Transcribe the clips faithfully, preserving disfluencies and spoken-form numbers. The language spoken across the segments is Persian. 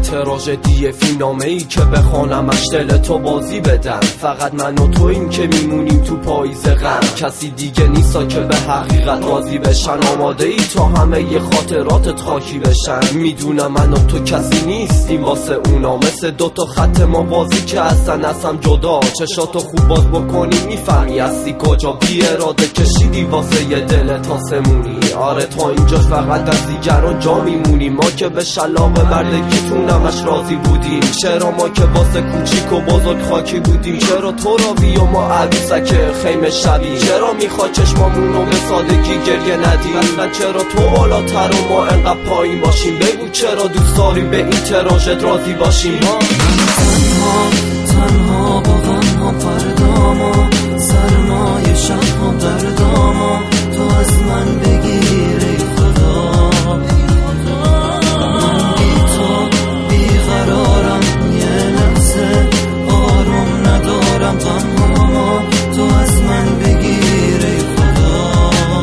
تراژدی فیلمنامه ای که بخوانمش دل تو بازی بدم. فقط من و تو این که میمونیم تو پاییز غم، کسی دیگه نیستا که به حقیقت راضی بشن. آماده ای تا همه ی خاطراتت خاکی بشن. میدونم من و تو کسی نیستیم واسه اونا، مثل دوتا خط ما بازی که اصلا اصلا جدا. چشاتو خوب باز بکنی میفهمی هستی کجا. بی اراده کشیدی واسه ی دلت آسمونی. آره تا اینجاش فقط از دیگران جا میمونیم. ما که به شلاق بردگیتون همش راضی بودیم. چرا ما که واسه کوچیک و بزرگ خاکی بودیم؟ چرا تو راوی و ما عروسک خیمه شبی؟ چرا میخواد چشمامونو به سادگی گریه ندیم؟ اصلا چرا تو بالاتر و ما انقدر پایین باشیم؟ بگو چرا دوست داری به این تراژد راضی باشیم؟ تنها تنها با غم ها فرداما، سرمای شب ها درداما، تو از من بگیر ای خدا. من بی تو بیقرارم، یه لحظه آروم ندارم. غمهاما تو از من بگیر ای خدا.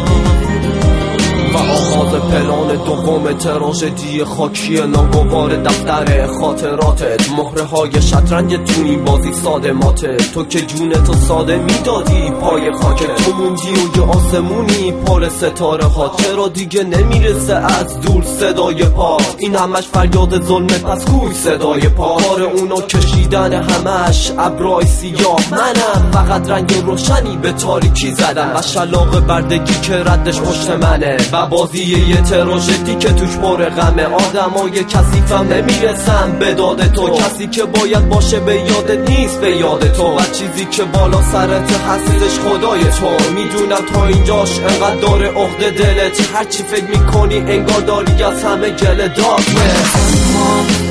و آغاز پلان دوم تراژدی خاکی ناگوار دفتر خاطراتت. مهره های شطرنج تو این بازی صادماتت. تو که جونتو ساده میدادی پای خاکت. تو موندی و یه آسمونی پر ستاره ها. چرا دیگه نمیرسه از دور صدای پا؟ این همش فریاد ظلمه، پس کوی صدای پا؟ کار اونا کشیدن همش ابرای سیاه. منم فقط رنگ روشنی به تاریکی زدم و شلاق بردگی که ردش پشت منه. و بازی یه تراژدی که توش پر غمه. آدمای کثیفم نمیرسم به داد تو. کسی که باید باشه به یادت نیست به یاد تو. و چیزی که بالا سرت هستش خدای تو. میدونم تا اینجاش انقدر داره عقده دلت. هرچی فکر میکنی انگار داری از همه گله داغه.